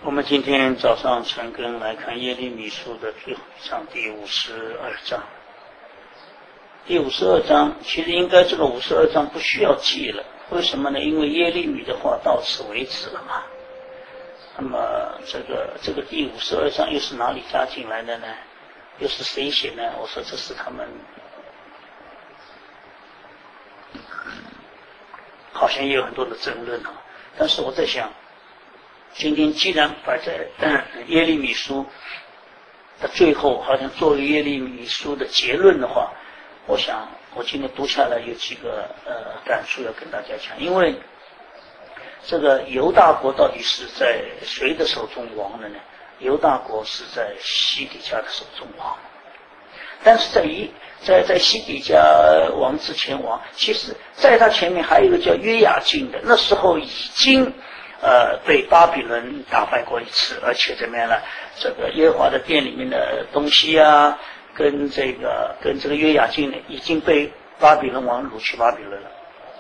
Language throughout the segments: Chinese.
我们今天早上陈根来看耶利米书的最后一章，第52章。第52章其实应该这个52章不需要记了，为什么呢？因为耶利米的话到此为止了嘛。那么这个第52章又是哪里加进来的呢？又是谁写呢？我说这是他们好像也有很多的争论啊。但是我在想，今天既然摆在耶利米书的最后，好像作为耶利米书的结论的话，我想我今天读下来有几个感触要跟大家讲。因为这个犹大国到底是在谁的手中亡了呢？犹大国是在西底家的手中亡，但是在西底家王之前亡，其实在他前面还有一个叫约雅敬的，那时候已经被巴比伦打败过一次，而且怎么样呢？这个耶和华的殿里面的东西啊，跟这个约雅敬呢，已经被巴比伦王掳去巴比伦了。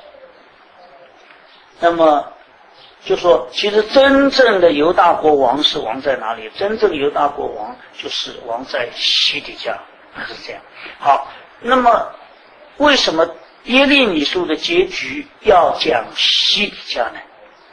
那么就说，其实真正的犹大国王是王在哪里？真正的犹大国王就是王在西底家，是这样。好，那么为什么耶利米书的结局要讲西底家呢？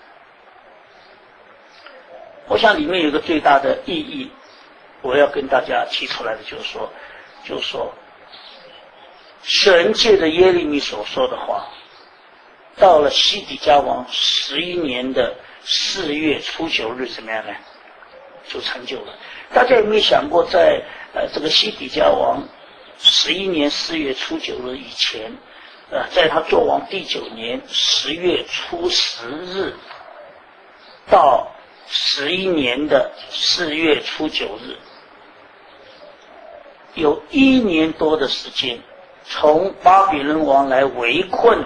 我想里面有一个最大的意义，我要跟大家提出来的就是说，神借着耶利米所说的话，到了西底家王11年的4月初9日，怎么样呢？就成就了。大家有没有想过，在这个西底家王11年4月初9日以前，在他做王第9年10月初10日到11年的4月初9日，有1年多的时间，从巴比伦王来围困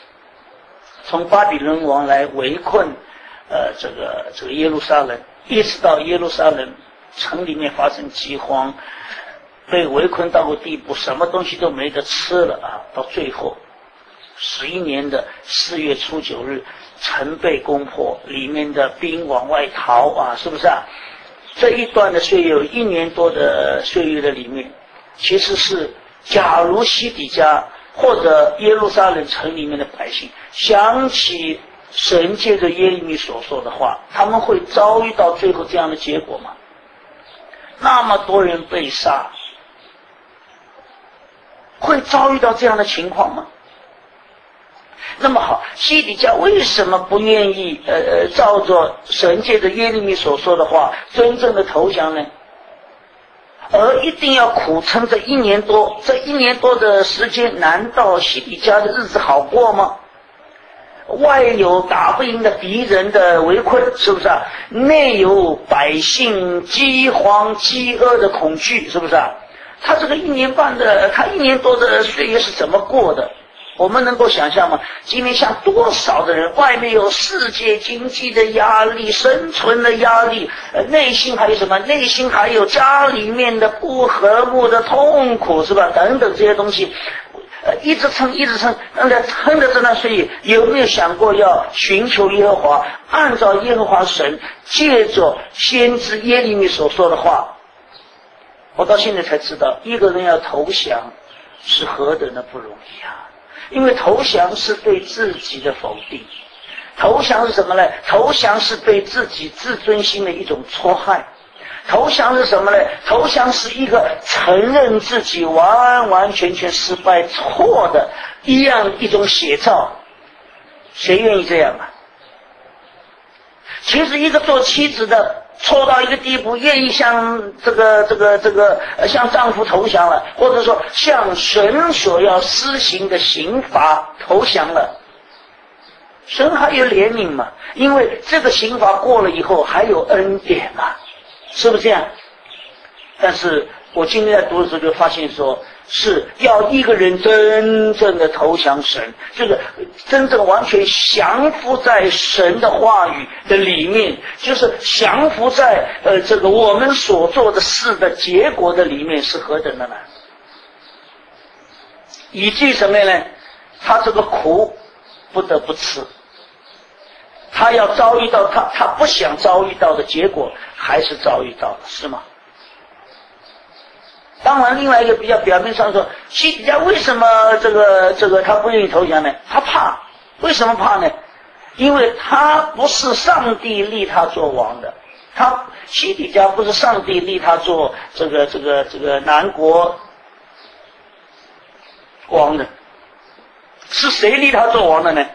这个耶路撒冷，一直到耶路撒冷城里面发生饥荒，被围困到个地步，什么东西都没得吃了啊！到最后11年的4月初9日，城被攻破，里面的兵往外逃啊，是不是啊？这一段的岁月，有1年多的岁月的里面，其实是假如西底家或者耶路撒冷城里面的百姓想起神借着耶利米所说的话，他们会遭遇到最后这样的结果吗？那么多人被杀，会遭遇到这样的情况吗？那么好，西底家为什么不愿意照着神借着耶利米所说的话真正的投降呢？而一定要苦撑这1年多，这1年多的时间，难道西底家的日子好过吗？外有打不赢的敌人的围困，是不是啊？内有百姓饥荒饥饿的恐惧，是不是啊？他这个1年半的，他1年多的岁月是怎么过的？我们能够想象吗？今天像多少的人，外面有世界经济的压力、生存的压力，内心还有什么？内心还有家里面的不和睦的痛苦，是吧？等等这些东西，一直撑，撑着这段岁月，有没有想过要寻求耶和华，按照耶和华神借着先知耶利米所说的话？我到现在才知道，一个人要投降是何等的不容易啊！因为投降是对自己的否定，投降是什么呢？投降是对自己自尊心的一种挫害，投降是什么呢？投降是一个承认自己完完全全失败错的一种写照。谁愿意这样啊？其实一个做妻子的错到一个地步，愿意向向丈夫投降了，或者说向神所要施行的刑罚投降了，神还有怜悯嘛？因为这个刑罚过了以后还有恩典嘛，是不是这样？但是我今天在读的时候就发现说，是要一个人真正的投降神，这个真正完全降服在神的话语的里面，就是降服在这个我们所做的事的结果的里面，是何等的难，以至于什么呢？他这个苦不得不吃， 他要遭遇到他不想遭遇到的结果，还是遭遇到了，是吗？当然，另外一个比较表面上说，西底家为什么这个他不愿意投降呢？他怕，为什么怕呢？因为他不是上帝立他做王的，西底家不是上帝立他做这个南国王的，是谁立他做王的呢？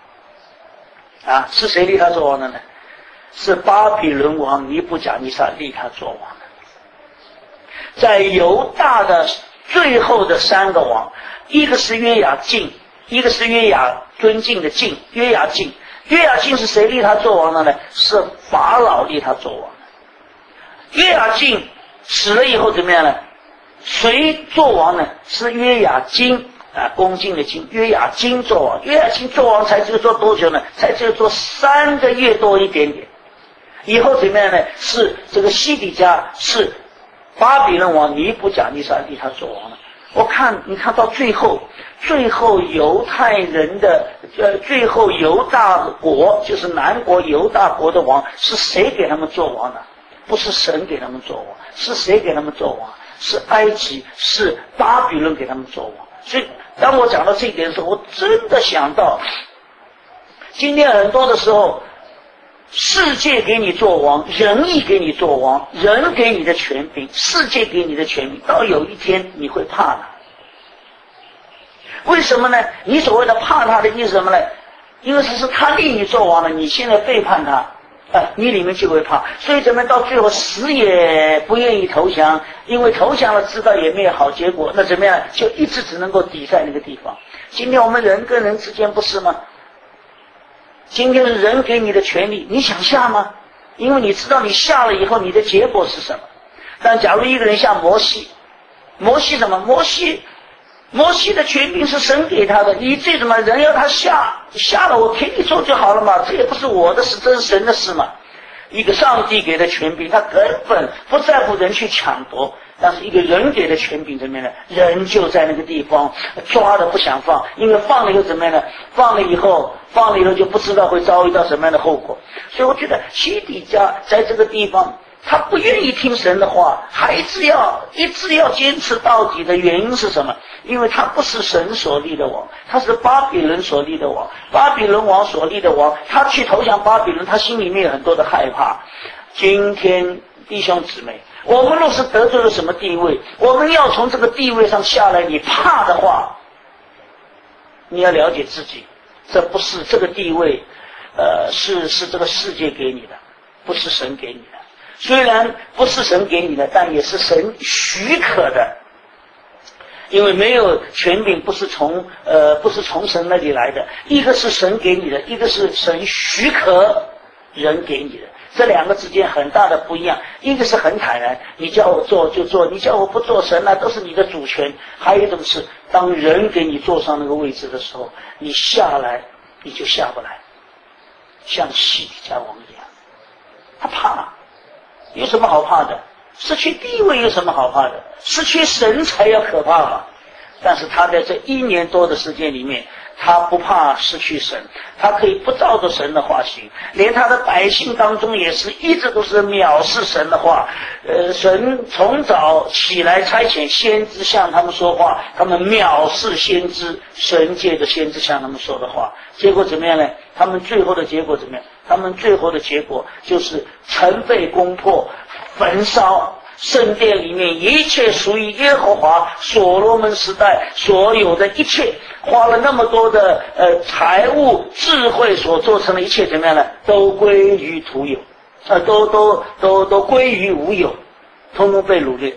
是谁立他做王的呢？是巴比伦王尼布甲尼撒立他做王的。在犹大的最后的3个王，一个是约雅敬，一个是约雅尊敬的敬，约雅敬是谁立他做王的呢？是法老立他做王的。约雅敬死了以后怎么样呢？谁做王呢？是约雅斤恭敬的敬，约雅斤做王。约雅斤做王才只有做多久呢？才只有做3个月多一点点。以后怎么样呢？是这个西底家是巴比伦王尼布甲尼撒立他做王了。你看到最后犹太人的最后犹大国，就是南国犹大国的王，是谁给他们做王的？不是神给他们做王，是谁给他们做王？是埃及，是巴比伦给他们做王。所以当我讲到这一点的时候，我真的想到今天很多的时候，世界给你做王，人意给你做王，人给你的权柄，世界给你的权柄，到有一天你会怕他。为什么呢？你所谓的怕他的意思什么呢？因为是他立你做王了，你现在背叛他，你里面就会怕。所以怎么到最后死也不愿意投降，因为投降了知道也没有好结果，那怎么样？就一直只能够抵在那个地方。今天我们人跟人之间不是吗？今天人给你的权利，你想下吗？因为你知道你下了以后你的结果是什么。但假如一个人下摩西什么？摩西的权柄是神给他的，你这什么人要他下了，我给你做就好了嘛，这也不是我的事，这是神的事嘛。一个上帝给的权柄，他根本不在乎人去抢夺，但是一个人给的权柄怎么样呢？人就在那个地方抓的不想放，因为放了以后怎么样呢？放了以后就不知道会遭遇到什么样的后果。所以我觉得西底家在这个地方他不愿意听神的话，一直要坚持到底的原因是什么？因为他不是神所立的王，他是巴比伦所立的王，巴比伦王所立的王，他去投降巴比伦，他心里面有很多的害怕。今天弟兄姊妹，我们若是得罪了什么地位，我们要从这个地位上下来，你怕的话，你要了解自己，这不是这个地位是这个世界给你的，不是神给你的。虽然不是神给你的，但也是神许可的，因为没有权柄不是从神那里来的，一个是神给你的，一个是神许可人给你的，这两个之间很大的不一样。一个是很坦然，你叫我做就做，你叫我不做，神都是你的主权。还有一种是当人给你坐上那个位置的时候，你下来你就下不来，像西底家王一样，他怕。有什么好怕的？失去地位有什么好怕的？失去神才要可怕嘛。但是他在这1年多的时间里面，他不怕失去神，他可以不照着神的话行，连他的百姓当中也是一直都是藐视神的话。神从早起来差遣先知向他们说话，他们藐视先知，神借着先知向他们说的话，结果怎么样呢？他们最后的结果怎么样？他们最后的结果就是城被攻破，焚烧，圣殿里面一切属于耶和华所罗门时代所有的一切，花了那么多的财物智慧所做成的一切怎么样呢？都归于徒有，都归于无有，通通被掳掠。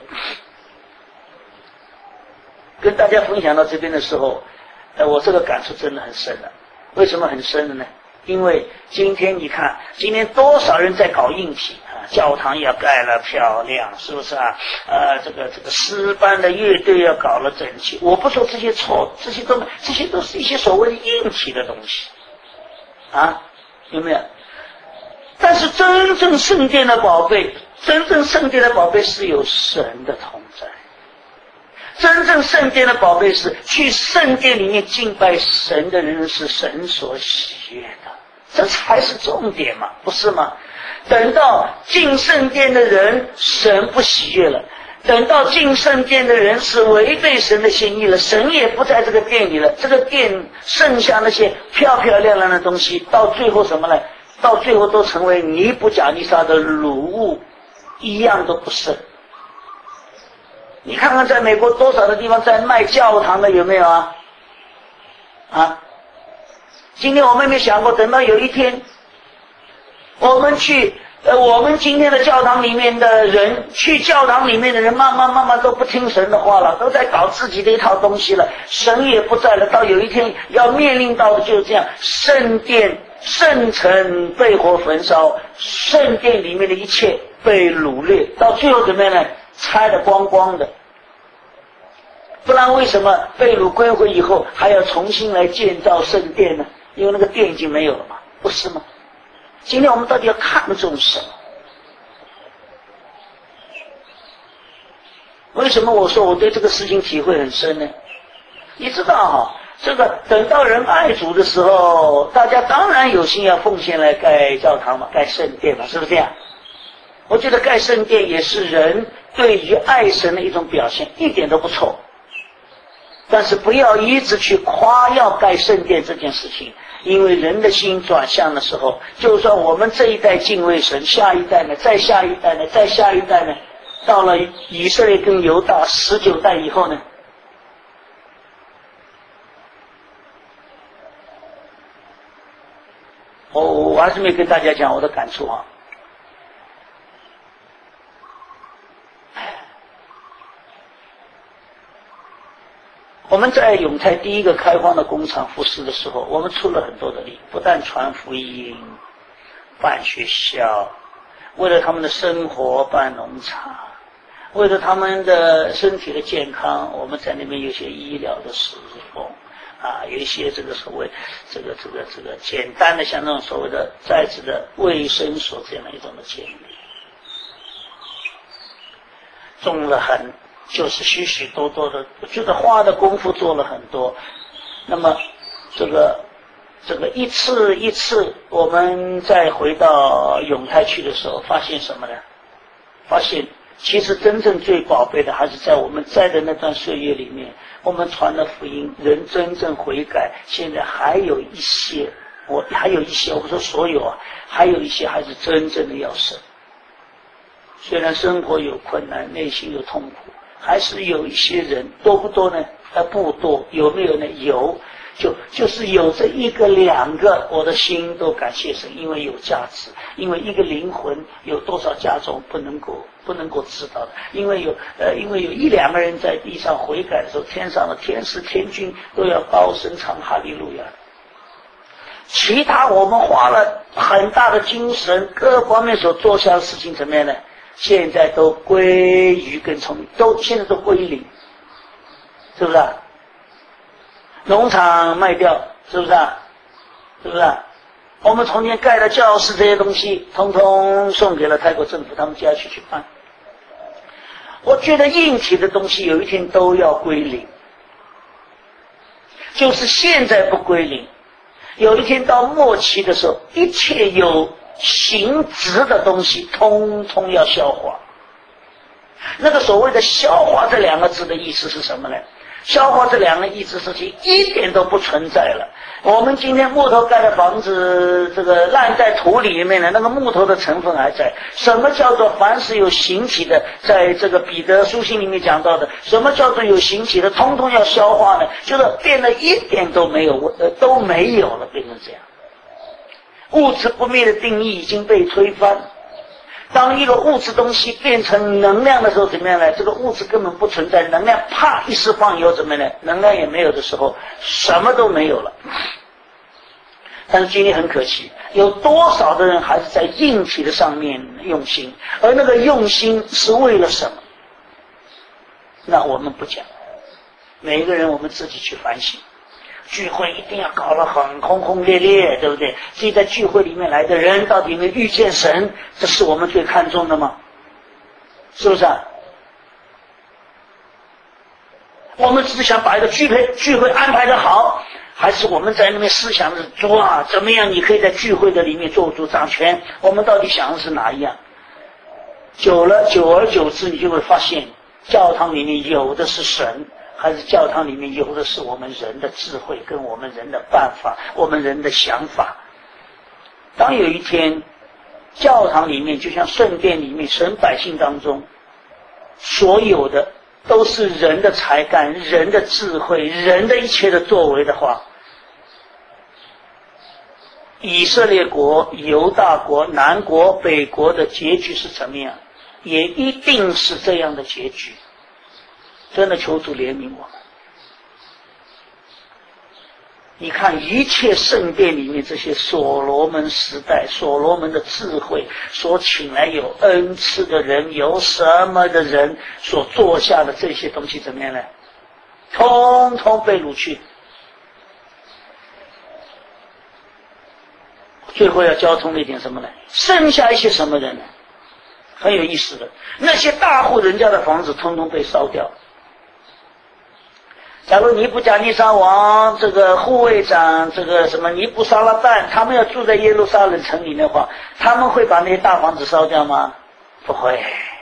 跟大家分享到这边的时候，我这个感触真的很深了。为什么很深的呢？因为今天你看，今天多少人在搞硬体啊，教堂要盖了漂亮，是不是啊？这个诗班的乐队要搞了整齐。我不说这些错，这些都是一些所谓的硬体的东西，啊，有没有？但是真正圣殿的宝贝是有神的同在。真正圣殿的宝贝是去圣殿里面敬拜神的人是神所喜悦的， 这才是重点嘛，不是吗？等到进圣殿的人，神不喜悦了。等到进圣殿的人是违背神的心意了，神也不在这个殿里了，这个殿剩下那些漂漂亮亮的东西，到最后什么呢？到最后都成为尼布甲尼撒的掳物，一样都不剩。你看看在美国多少的地方在卖教堂的有没有啊？啊！今天我们有没有想过，等到有一天我们今天的教堂里面的人，去教堂里面的人慢慢都不听神的话了，都在搞自己的一套东西了，神也不在了。到有一天要面临到的就是这样，圣殿圣城被火焚烧，圣殿里面的一切被掳掠，到最后怎么样呢？拆得光光的。不然为什么被掳归回以后还要重新来建造圣殿呢？因为那个殿已经没有了嘛，不是吗？今天我们到底要看重什么？为什么我说我对这个事情体会很深呢？你知道哈，这个等到人爱主的时候，大家当然有心要奉献来盖教堂嘛，盖圣殿嘛，是不是这样？我觉得盖圣殿也是人对于爱神的一种表现，一点都不错。但是不要一直去夸耀盖圣殿这件事情，因为人的心转向的时候，就算我们这一代敬畏神，下一代呢，再下一代呢，再下一代呢，到了以色列跟犹大19代以后呢，我还是没跟大家讲我的感触啊。我们在永泰第一个开荒的工厂服侍的时候，我们出了很多的力，不但传福音、办学校，为了他们的生活办农场，为了他们的身体的健康，我们在那边有些医疗的侍奉啊，有一些这个所谓这个简单的像那种所谓的在职的卫生所这样的一种的建立，种了就是许许多多的，我觉得花的功夫做了很多。那么这个一次一次，我们再回到永泰去的时候，发现什么呢？发现其实真正最宝贝的还是在我们在的那段岁月里面，我们传了福音，人真正悔改。现在还有一些，我说所有啊，还有一些还是真正的要生。虽然生活有困难，内心有痛苦，还是有一些人，多不多呢？不多。有没有呢？有，就是有这一个两个，我的心都感谢神，因为有价值，因为一个灵魂有多少价值不能够知道的，因为有一两个人在地上悔改的时候，天上的天使天君都要高声唱哈利路亚。其他我们花了很大的精神，各方面所做下的事情怎么样呢？现在都归于跟从，现在都归零，是不是啊？农场卖掉，是不是啊？是不是啊？我们从前盖的教室这些东西，通通送给了泰国政府，他们就要去办。我觉得硬体的东西有一天都要归零，就是现在不归零，有一天到末期的时候，一切有形质的东西通通要消化。那个所谓的消化这两个字的意思是什么呢？消化这两个意思事情一点都不存在了。我们今天木头盖的房子，这个烂在土里面的那个木头的成分还在。什么叫做凡是有形体的，在这个彼得书信里面讲到的，什么叫做有形体的，通通要消化呢？就是变得一点都没有了，变成这样。物质不灭的定义已经被推翻。当一个物质东西变成能量的时候，怎么样呢？这个物质根本不存在，能量啪一释放以后怎么样呢？能量也没有的时候，什么都没有了。但是今天很可惜，有多少的人还是在硬体的上面用心，而那个用心是为了什么？那我们不讲，每一个人我们自己去反省。聚会一定要搞得很轰轰烈烈，对不对？所以在聚会里面来的人到底有没有遇见神，这是我们最看重的吗？是不是啊？我们只是想把一个聚会安排得好， 还是我们在那边思想的主啊，怎么样你可以在聚会的里面做主掌权？我们到底想的是哪一样？久而久之，你就会发现，教堂里面有的是神，还是教堂里面有的是我们人的智慧跟我们人的办法，我们人的想法。当有一天，教堂里面就像圣殿里面，神百姓当中，所有的都是人的才干、人的智慧、人的一切的作为的话，以色列国、犹大国、南国、北国的结局是怎么样？也一定是这样的结局。真的求主怜悯我们。你看一切圣殿里面这些所罗门时代，所罗门的智慧所请来有恩赐的人，有什么的人所做下的这些东西怎么样呢？通通被掳去，最后要交通了一点什么呢？剩下一些什么人呢？很有意思的，那些大户人家的房子通通被烧掉。假如尼布甲尼撒王这个护卫长这个什么尼布撒拉旦，他们要住在耶路撒冷城里面的话，他们会把那些大房子烧掉吗？不会，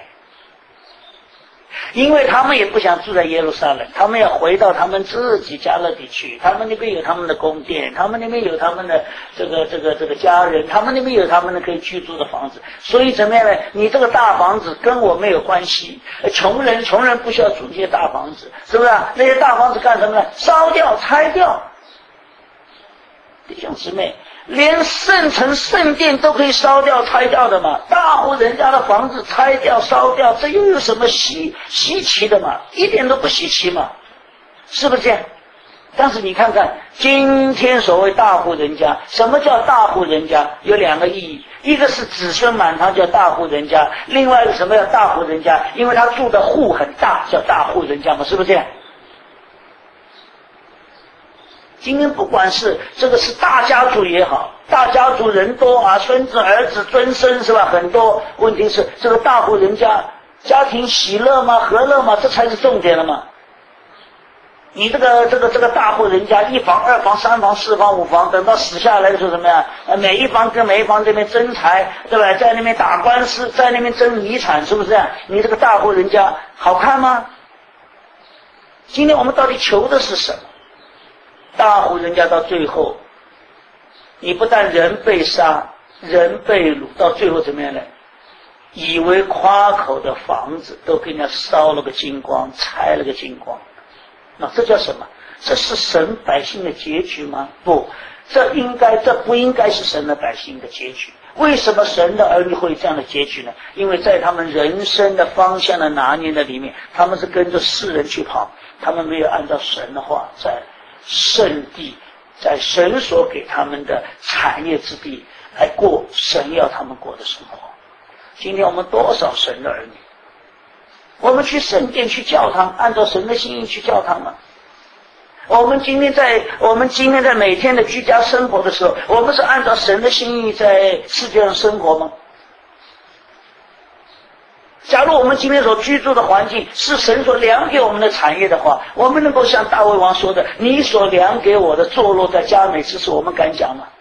因为他们也不想住在耶路撒冷，他们要回到他们自己加勒底去，他们那边有他们的宫殿，他们那边有他们的这个家人，他们那边有他们的可以居住的房子。所以怎么样呢？你这个大房子跟我没有关系，穷人不需要住这些大房子，是不是啊？那些大房子干什么呢？烧掉拆掉。弟兄姊妹，连圣城圣殿都可以烧掉拆掉的嘛，大户人家的房子拆掉烧掉，这又有什么稀奇的嘛？一点都不稀奇嘛，是不是这样？但是你看看今天所谓大户人家，什么叫大户人家？有两个意义，一个是子孙满堂叫大户人家，另外一个什么叫大户人家？因为他住的户很大，叫大户人家嘛，是不是这样？今天不管是这个是大家族也好，大家族人多啊，孙子儿子尊孙是吧？很多。问题是这个大户人家家庭喜乐吗？和乐吗？这才是重点了嘛。你这个大户人家，一房二房三房四房五房，等到死下来的时候怎么样？每一房跟每一房这边争财，对吧？在那边打官司，在那边争遗产，是不是这样？你这个大户人家好看吗？今天我们到底求的是什么？大户人家到最后，你不但人被杀，人被掳，到最后怎么样呢？以为夸口的房子都给人家烧了个精光，拆了个精光。那这叫什么？这是神百姓的结局吗？不，这不应该是神的百姓的结局。为什么神的儿女会这样的结局呢？因为在他们人生的方向的拿捏的里面，他们是跟着世人去跑，他们没有按照神的话在圣地，在神所给他们的产业之地来过神要他们过的生活。今天我们多少神的儿女，我们去圣殿去教堂，按照神的心意去教堂吗？我们今天在每天的居家生活的时候，我们是按照神的心意在世界上生活吗？假如我们今天所居住的环境是神所量给我们的产业的话，我们能够像大卫王说的，你所量给我的坐落在佳美之处，我们敢讲吗？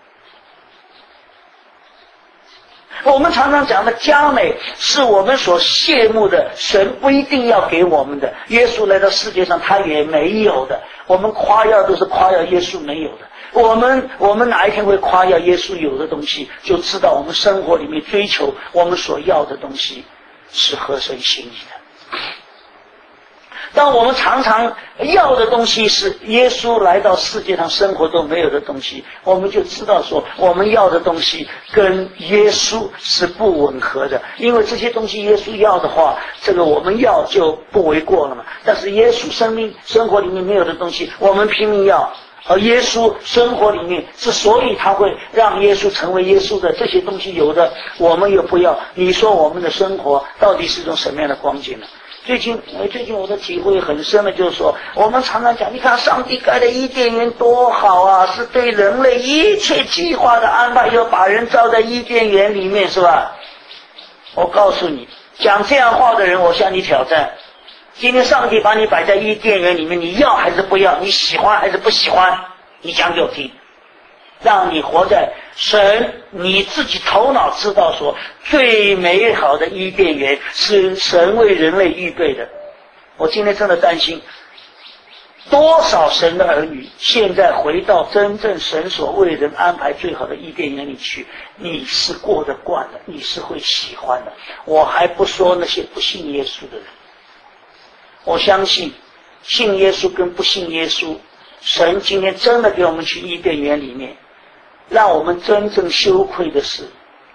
我们常常讲的佳美是我们所羡慕的，神不一定要给我们的，耶稣来到世界上他也没有的，我们夸耀都是夸耀耶稣没有的。我们哪一天会夸耀耶稣有的东西，就知道我们生活里面追求我们所要的东西是合神心意的。当我们常常要的东西是耶稣来到世界上生活都没有的东西，我们就知道说我们要的东西跟耶稣是不吻合的，因为这些东西耶稣要的话，这个我们要就不为过了嘛。但是耶稣生活里面没有的东西，我们拼命要，而耶稣生活里面之所以他会让耶稣成为耶稣的这些东西有的，我们又不要，你说我们的生活到底是一种什么样的光景呢？最近我的体会很深的就是说，我们常常讲，你看上帝盖的伊甸园多好啊，是对人类一切计划的安排，要把人造在伊甸园里面，是吧？我告诉你，讲这样话的人，我向你挑战，今天上帝把你摆在伊甸园里面，你要还是不要？你喜欢还是不喜欢？ 你讲给我听，让你活在神你自己头脑知道说最美好的伊甸园是神为人类预备的。我今天真的担心多少神的儿女现在回到真正神所为人安排最好的伊甸园里去，你是过得惯的，你是会喜欢的。我还不说那些不信耶稣的人，我相信信耶稣跟不信耶稣，神今天真的给我们去伊甸园里面，让我们真正羞愧的是，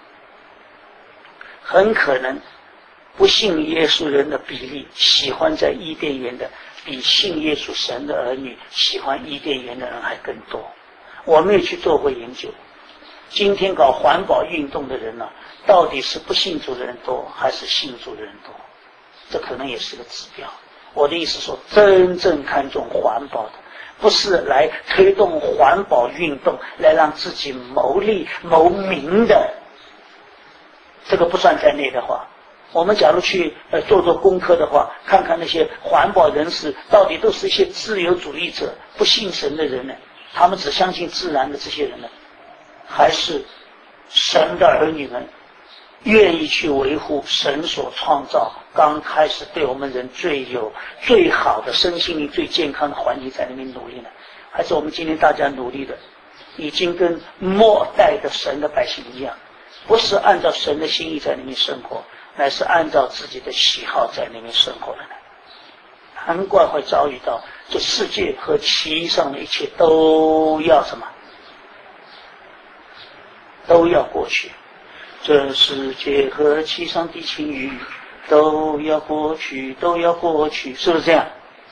很可能不信耶稣人的比例喜欢在伊甸园的比信耶稣神的儿女喜欢伊甸园的人还更多。我没有去做过研究，今天搞环保运动的人呢，到底是不信主的人多还是信主的人多，这可能也是个指标。我的意思说，真正看重环保的，不是来推动环保运动来让自己谋利谋名的，这个不算在内的话，我们假如去做功课的话，看看那些环保人士到底都是一些自由主义者，不信神的人呢，他们只相信自然的这些人呢，还是神的儿女们愿意去维护神所创造刚开始对我们人最好的身心灵最健康的环境在那边努力呢？还是我们今天大家努力的已经跟末代的神的百姓一样，不是按照神的心意在那边生活，乃是按照自己的喜好在那边生活的呢？难怪会遭遇到这世界和其上的一切都要什么？都要过去。这世界和其上的情欲都要过去，都要过去，是不是这样？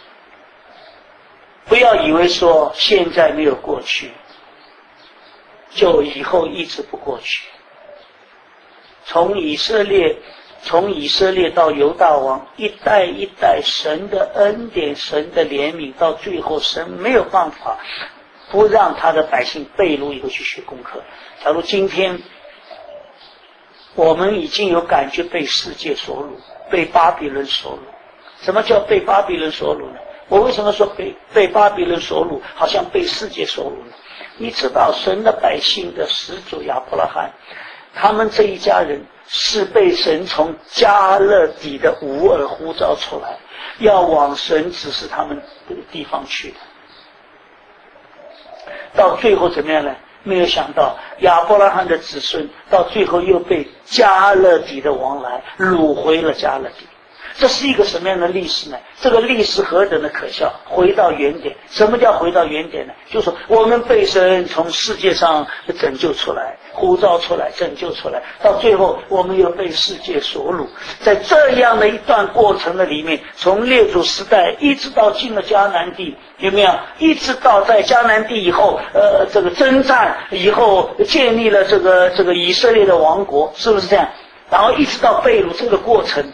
不要以为说现在没有过去，就以后一直不过去。从以色列到犹大王，一代一代神的恩典，神的怜悯，到最后神没有办法不让他的百姓被掳以后去学功课。假如今天我们已经有感觉被世界所掳，被巴比伦所掳。什么叫被巴比伦所掳呢？我为什么说被巴比伦所掳，好像被世界所掳呢？你知道神的百姓的始祖亚伯拉罕，他们这一家人是被神从加勒底的乌尔呼召出来，要往神指示他们的地方去的。到最后怎么样呢？没有想到亚伯拉罕的子孙到最后又被加勒底的王来掳回了加勒底。这是一个什么样的历史呢？这个历史何等的可笑！回到原点。什么叫回到原点呢？就是说我们被神从世界上拯救出来，呼召出来，拯救出来，到最后我们又被世界所掳。在这样的一段过程的里面，从列祖时代一直到进了迦南地，有没有？一直到在迦南地以后，这个征战以后建立了这个以色列的王国，是不是这样？然后一直到被掳这个过程。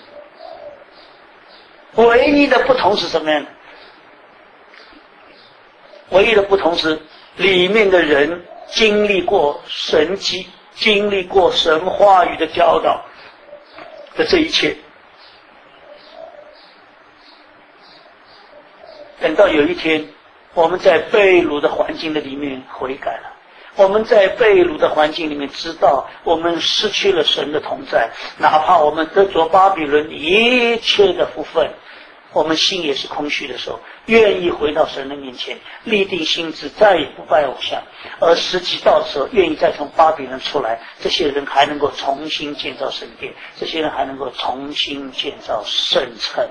唯一的不同是什么样的？唯一的不同是里面的人经历过神迹，经历过神话语的教导的这一切。等到有一天我们在被掳的环境的里面悔改了，我们在被掳的环境里面知道我们失去了神的同在，哪怕我们得着巴比伦一切的福分，我们心也是空虚的时候，愿意回到神的面前，立定心志，再也不拜偶像，而时机到时候愿意再从巴比伦出来，这些人还能够重新建造圣殿，这些人还能够重新建造圣城。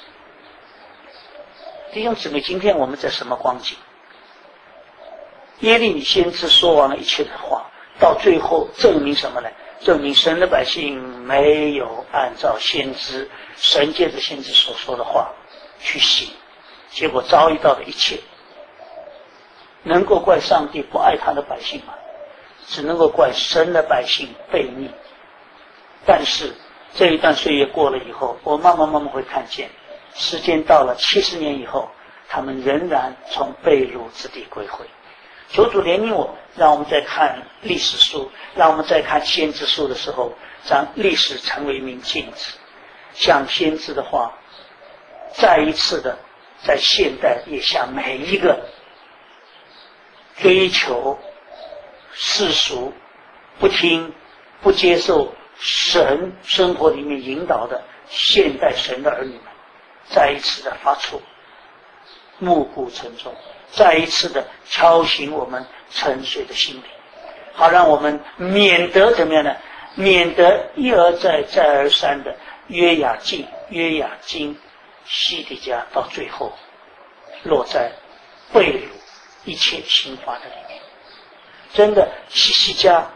弟兄姊妹，今天我们在什么光景？耶利米先知说完了一切的话，到最后证明什么呢？证明神的百姓没有按照先知神借着先知所说的话去行，结果遭遇到的一切，能够怪上帝不爱他的百姓吗？只能够怪神的百姓悖逆。但是这一段岁月过了以后，我慢慢会看见，时间到了70年以后，他们仍然从被掳之地归回。求主怜悯我，让我们在看历史书，让我们在看先知书的时候，让历史成为一面镜子，像先知的话再一次的在现代也向每一个追求世俗，不听不接受神生活里面引导的现代神的儿女们，再一次的发出暮鼓晨钟，再一次的敲醒我们沉睡的心灵，好让我们免得怎么样呢？免得一而再再而三的约雅敬、约雅斤、西底家到最后落在被掳一切刑罚的里面。真的，西西家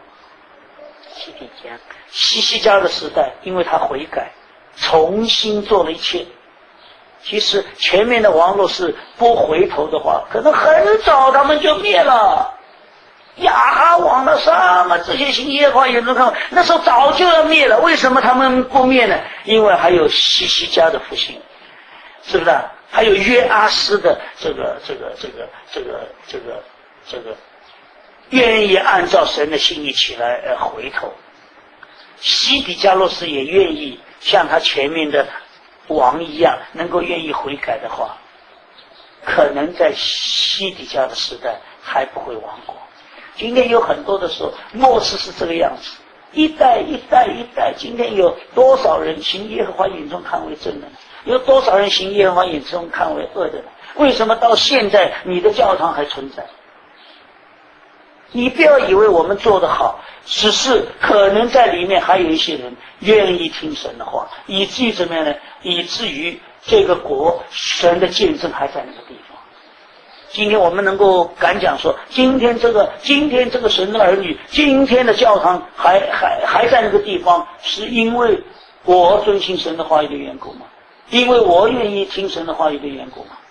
的时代，因为他悔改，重新做了一切。其实前面的王若是不回头的话，可能很早他们就灭了。亚哈王的什么这些行耶和华眼中看，那时候早就要灭了。为什么他们不灭呢？因为还有西西家的复兴，是不是？还有约阿斯的这个愿意按照神的心意起来回头。西底家若是也愿意像他前面的王一样，能够愿意悔改的话，可能在西底家的时代还不会亡国。今天有很多的时候，末世是这个样子，一代一代一代。今天有多少人行耶和华眼中看为正的呢？有多少人行耶和华眼中看为恶的呢？为什么到现在你的教堂还存在？你不要以为我们做得好，只是可能在里面还有一些人愿意听神的话，以至于怎么样呢？以至于这个国神的见证还在那个地方。今天我们能够敢讲说，今天这个神的儿女，今天的教堂还在那个地方，是因为我遵行神的话语的缘故吗？因为我愿意听神的话语的缘故吗？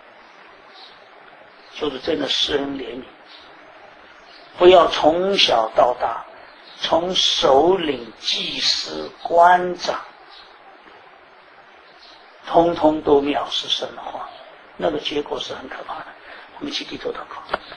就是真的施恩怜悯，不要从小到大，从首领、祭司、官长，通通都藐视神的话，那个结果是很可怕的。我们一起低头祷告。